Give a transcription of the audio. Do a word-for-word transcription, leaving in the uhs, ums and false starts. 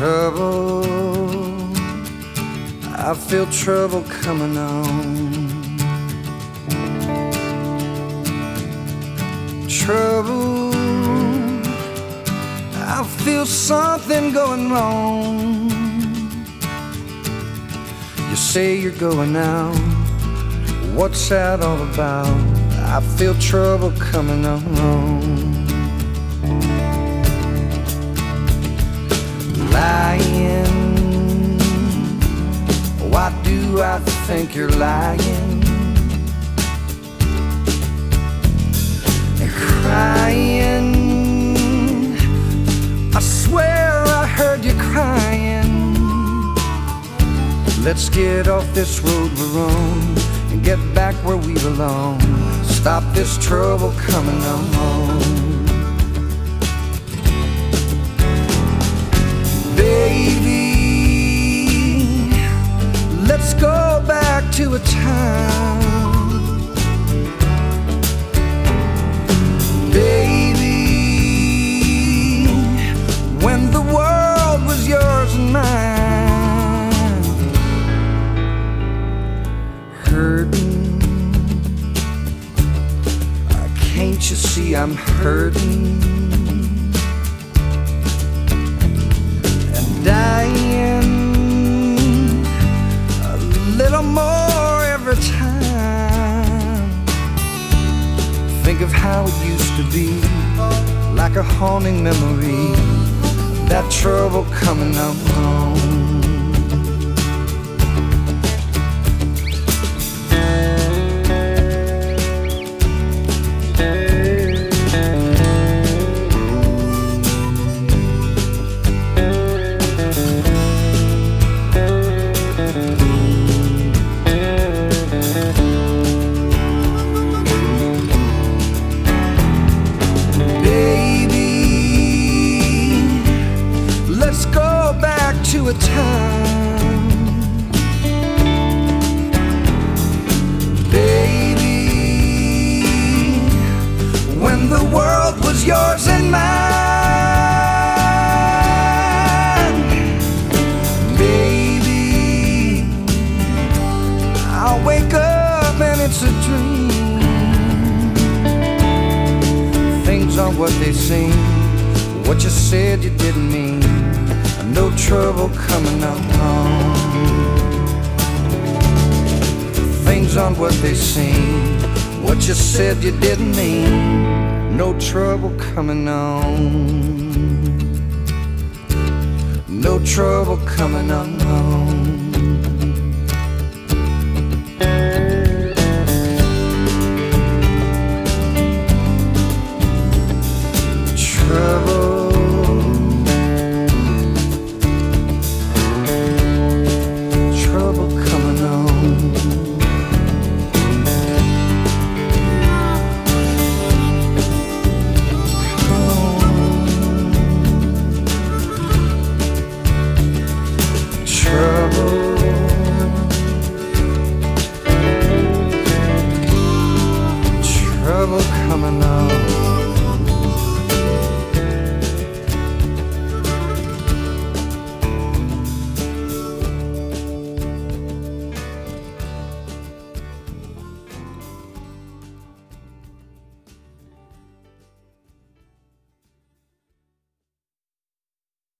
Trouble, I feel trouble coming on. Trouble, I feel something going wrong. You say you're going out, what's that all about? I feel trouble coming on. Lying, why do I think you're lying? And crying, I swear I heard you crying. Let's get off this road we're on and get back where we belong. Stop this trouble coming on. Baby, let's go back to a time, baby, when the world was yours and mine. Hurting, can't you see I'm hurting? Dying a little more every time. Think of how it used to be, like a haunting memory. That trouble coming on. To a time, baby, when the world was yours and mine. Baby, I'll wake up and it's a dream. Things aren't what they seem. What you said you didn't mean. No trouble coming on. Things aren't what they seem. What you said you didn't mean. No trouble coming on. No trouble coming on.